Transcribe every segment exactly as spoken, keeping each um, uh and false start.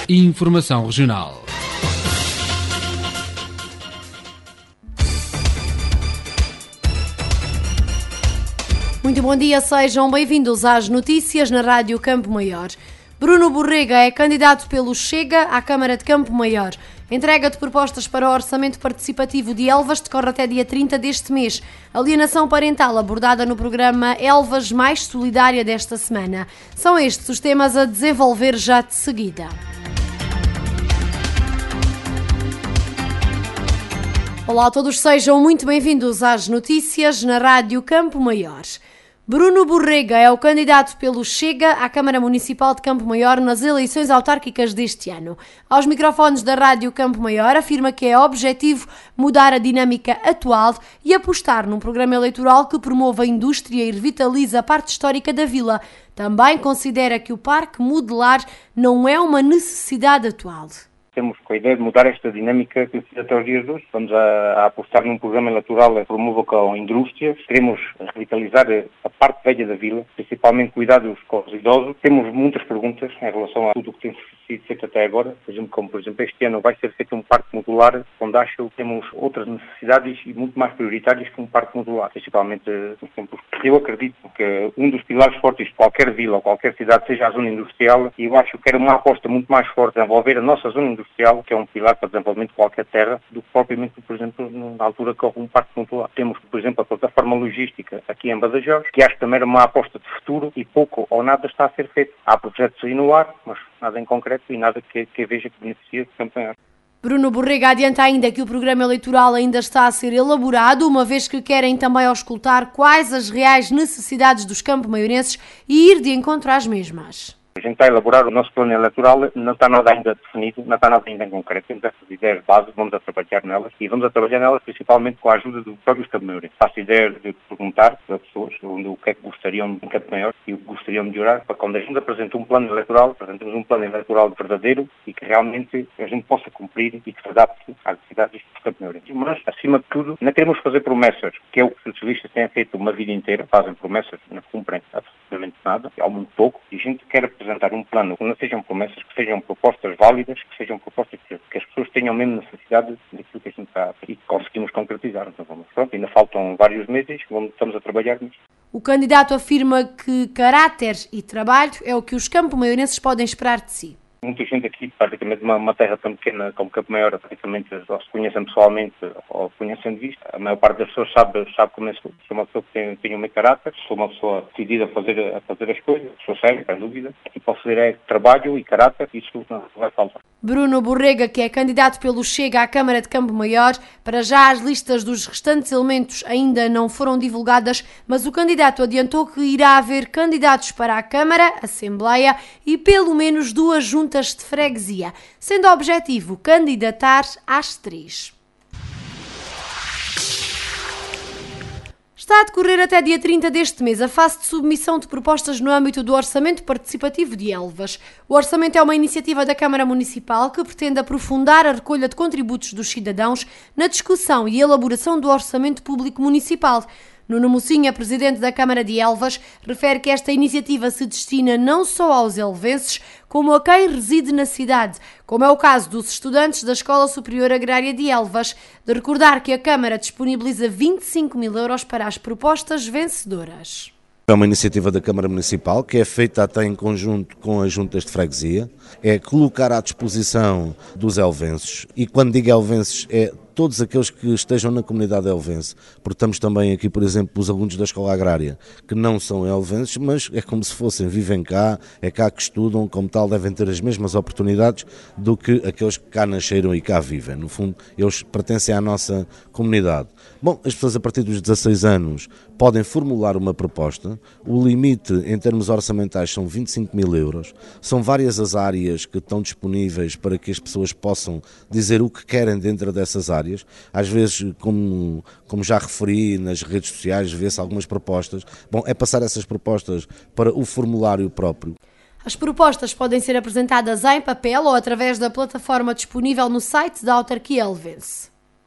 Informação regional. Muito bom dia, sejam bem-vindos às notícias na Rádio Campo Maior. Bruno Borrega é candidato pelo Chega à Câmara de Campo Maior. A entrega de propostas para o Orçamento Participativo de Elvas decorre até dia trinta deste mês. Alienação parental abordada no programa Elvas Mais Solidária desta semana. São estes os temas a desenvolver já de seguida. Olá a todos, sejam muito bem-vindos às notícias na Rádio Campo Maior. Bruno Borrega é o candidato pelo Chega à Câmara Municipal de Campo Maior nas eleições autárquicas deste ano. Aos microfones da Rádio Campo Maior afirma que é objetivo mudar a dinâmica atual e apostar num programa eleitoral que promova a indústria e revitaliza a parte histórica da vila. Também considera que o Parque Modelar não é uma necessidade atual. Temos com a ideia de mudar esta dinâmica que existe até os dias de hoje. Estamos a, a apostar num programa eleitoral que promova com a indústria. Queremos revitalizar a parte velha da vila, principalmente cuidados com os idosos. Temos muitas perguntas em relação a tudo o que tem sido feito até agora. Por exemplo, como por exemplo este ano vai ser feito um parque modular, onde acho que temos outras necessidades e muito mais prioritárias que um parque modular. Principalmente, por exemplo, eu acredito que um dos pilares fortes de qualquer vila ou qualquer cidade seja a zona industrial, e eu acho que era uma aposta muito mais forte a envolver a nossa zona industrial, que é um pilar para o desenvolvimento de qualquer terra, do que propriamente, por exemplo, na altura que houve um parque modular. Temos, por exemplo, a plataforma logística aqui em Badajoz, que acho que também era uma aposta de futuro e pouco ou nada está a ser feito. Há projetos aí no ar, mas nada em concreto e nada que, que veja que beneficia de Campo Maior. Bruno Borrega adianta ainda que o programa eleitoral ainda está a ser elaborado, uma vez que querem também auscultar quais as reais necessidades dos campo-maiorenses e ir de encontro às mesmas. A gente está a elaborar o nosso plano eleitoral, não está nada ainda definido, não está nada ainda em concreto. Temos essas ideias base, vamos a trabalhar nelas e vamos a trabalhar nelas principalmente com a ajuda dos próprios campo-maiorenses. Faço ideia de perguntar a pessoas onde, o que é que gostariam de um Campo Maior e o que gostariam de melhorar, para quando a gente apresenta um plano eleitoral, apresentemos um plano eleitoral verdadeiro e que realmente a gente possa cumprir e que se adapte às necessidades dos campo-maiorenses. Mas, acima de tudo, não queremos fazer promessas, que é o que os socialistas têm feito uma vida inteira, fazem promessas, não cumprem absolutamente nada, há muito pouco, e a gente quer apresentar um plano que não sejam promessas, que sejam propostas válidas, que sejam propostas que, que as pessoas tenham mesmo necessidade daquilo que a gente está e que conseguimos concretizar. Então, vamos, pronto, ainda faltam vários meses, vamos, estamos a trabalhar nisso. O candidato afirma que caráter e trabalho é o que os campo-maiorenses podem esperar de si. Muita gente aqui, praticamente uma, uma terra tão pequena como Campo Maior, praticamente ou se conhecem pessoalmente ou conhecem de vista. A maior parte das pessoas sabe, sabe como eu sou. Sou uma pessoa que tem, tem o meu caráter, sou uma pessoa decidida a fazer, a fazer as coisas, sou sério, sem dúvida. E para fazer é trabalho e caráter, isso não vai faltar. Bruno Borrega, que é candidato pelo Chega à Câmara de Campo Maior, para já as listas dos restantes elementos ainda não foram divulgadas, mas o candidato adiantou que irá haver candidatos para a Câmara, Assembleia e pelo menos duas juntas de freguesia, sendo o objetivo candidatar às três. Está a decorrer até dia trinta deste mês a fase de submissão de propostas no âmbito do Orçamento Participativo de Elvas. O Orçamento é uma iniciativa da Câmara Municipal que pretende aprofundar a recolha de contributos dos cidadãos na discussão e elaboração do Orçamento Público Municipal. Nuno Mocinha, presidente da Câmara de Elvas, refere que esta iniciativa se destina não só aos elvenses, como a quem reside na cidade, como é o caso dos estudantes da Escola Superior Agrária de Elvas, de recordar que a Câmara disponibiliza vinte e cinco mil euros para as propostas vencedoras. É uma iniciativa da Câmara Municipal que é feita até em conjunto com as juntas de freguesia, é colocar à disposição dos elvenses, e quando digo elvenses é todos aqueles que estejam na comunidade elvense, porque estamos também aqui, por exemplo, os alunos da Escola Agrária, que não são elvenses, mas é como se fossem, vivem cá, é cá que estudam, como tal devem ter as mesmas oportunidades do que aqueles que cá nasceram e cá vivem. No fundo, eles pertencem à nossa comunidade. Bom, as pessoas a partir dos dezasseis anos podem formular uma proposta, o limite em termos orçamentais são vinte e cinco mil euros, são várias as áreas que estão disponíveis para que as pessoas possam dizer o que querem dentro dessas áreas. Às vezes, como, como já referi nas redes sociais, vê-se algumas propostas. Bom, é passar essas propostas para o formulário próprio. As propostas podem ser apresentadas em papel ou através da plataforma disponível no site da autarquia elvense.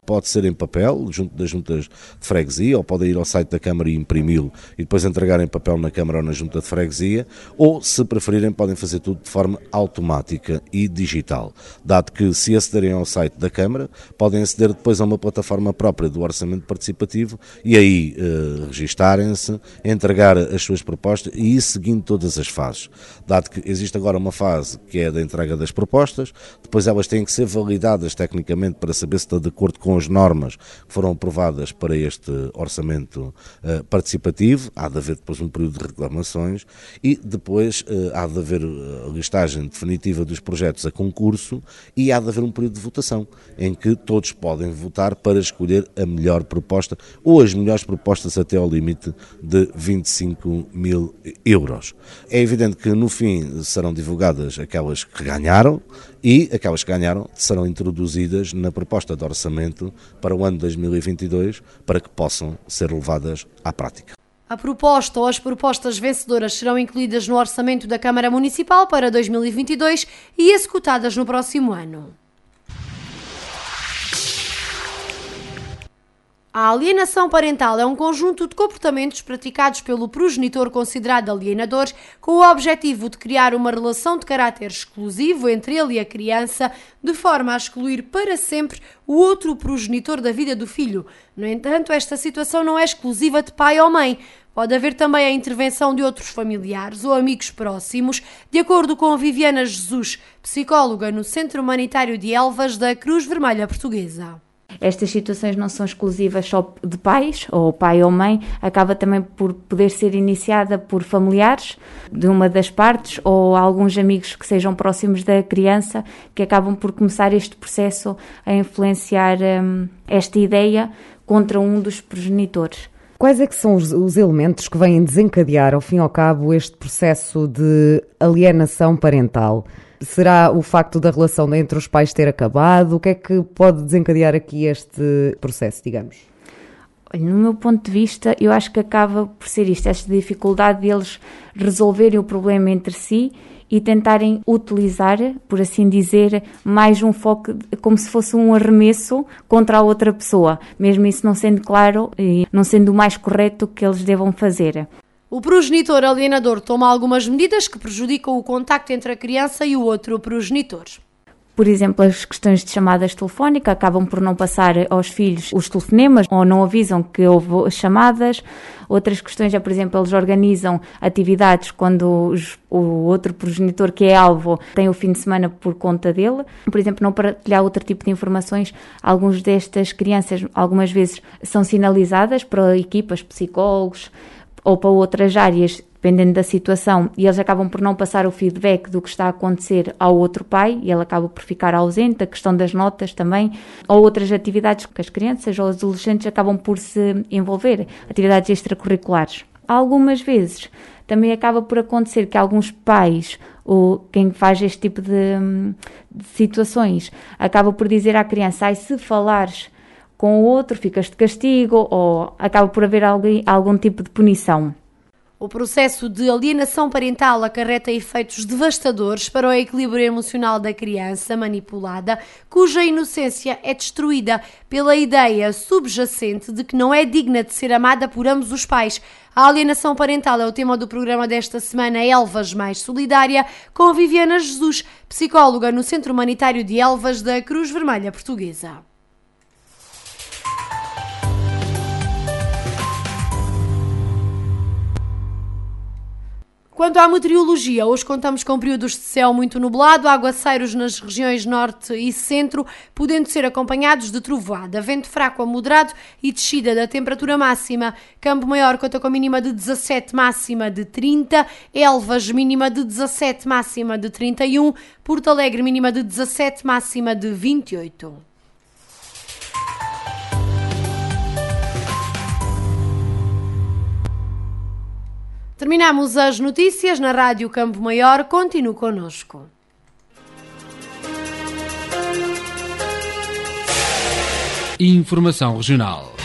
pode ser em papel, junto das juntas de freguesia, ou podem ir ao site da Câmara e imprimi-lo e depois entregar em papel na Câmara ou na junta de freguesia, ou, se preferirem, podem fazer tudo de forma automática e digital, dado que, se acederem ao site da Câmara, podem aceder depois a uma plataforma própria do Orçamento Participativo e aí eh, registarem-se, entregar as suas propostas e ir seguindo todas as fases, dado que existe agora uma fase que é da entrega das propostas, depois elas têm que ser validadas tecnicamente para saber se está de acordo com as normas que foram aprovadas para este orçamento uh, participativo. Há de haver depois um período de reclamações e depois uh, há de haver a listagem definitiva dos projetos a concurso e há de haver um período de votação em que todos podem votar para escolher a melhor proposta ou as melhores propostas até ao limite de vinte e cinco mil euros. É evidente que no fim serão divulgadas aquelas que ganharam e aquelas que ganharam serão introduzidas na proposta de orçamento para o ano dois mil e vinte e dois para que possam ser levadas à prática. A proposta ou as propostas vencedoras serão incluídas no orçamento da Câmara Municipal para dois mil e vinte e dois e executadas no próximo ano. A alienação parental é um conjunto de comportamentos praticados pelo progenitor considerado alienador com o objetivo de criar uma relação de caráter exclusivo entre ele e a criança, de forma a excluir para sempre o outro progenitor da vida do filho. No entanto, esta situação não é exclusiva de pai ou mãe. Pode haver também a intervenção de outros familiares ou amigos próximos, de acordo com Viviana Jesus, psicóloga no Centro Humanitário de Elvas da Cruz Vermelha Portuguesa. Estas situações não são exclusivas só de pais, ou pai ou mãe, acaba também por poder ser iniciada por familiares de uma das partes ou alguns amigos que sejam próximos da criança, que acabam por começar este processo a influenciar hum, esta ideia contra um dos progenitores. Quais é que são os, os elementos que vêm desencadear, ao fim e ao cabo, este processo de alienação parental? Será o facto da relação entre os pais ter acabado? O que é que pode desencadear aqui este processo, digamos? Olha, no meu ponto de vista, eu acho que acaba por ser isto, esta dificuldade de eles resolverem o problema entre si e tentarem utilizar, por assim dizer, mais um foco, como se fosse um arremesso contra a outra pessoa, mesmo isso não sendo claro e não sendo o mais correto que eles devam fazer. O progenitor alienador toma algumas medidas que prejudicam o contacto entre a criança e o outro progenitor. Por exemplo, as questões de chamadas telefónicas acabam por não passar aos filhos os telefonemas ou não avisam que houve chamadas. Outras questões é, por exemplo, eles organizam atividades quando os, o outro progenitor que é alvo tem o fim de semana por conta dele. Por exemplo, não partilhar outro tipo de informações. Algumas destas crianças, algumas vezes, são sinalizadas para equipas, psicólogos ou para outras áreas, dependendo da situação, e eles acabam por não passar o feedback do que está a acontecer ao outro pai, e ele acaba por ficar ausente, a questão das notas também, ou outras atividades que as crianças ou os adolescentes acabam por se envolver, atividades extracurriculares. Algumas vezes também acaba por acontecer que alguns pais, ou quem faz este tipo de, de situações, acaba por dizer à criança, ai, se falares com o outro ficas de castigo, ou acaba por haver algum, algum tipo de punição. O processo de alienação parental acarreta efeitos devastadores para o equilíbrio emocional da criança manipulada, cuja inocência é destruída pela ideia subjacente de que não é digna de ser amada por ambos os pais. A alienação parental é o tema do programa desta semana Elvas Mais Solidária, com Viviana Jesus, psicóloga no Centro Humanitário de Elvas da Cruz Vermelha Portuguesa. Quanto à meteorologia, hoje contamos com períodos de céu muito nublado, aguaceiros nas regiões norte e centro, podendo ser acompanhados de trovoada, vento fraco a moderado e descida da temperatura máxima. Campo Maior conta com mínima de dezassete, máxima de trinta, Elvas mínima de dezassete, máxima de trinta e um, Porto Alegre mínima de dezassete, máxima de vinte e oito. Terminamos as notícias na Rádio Campo Maior. Continue connosco. Informação regional.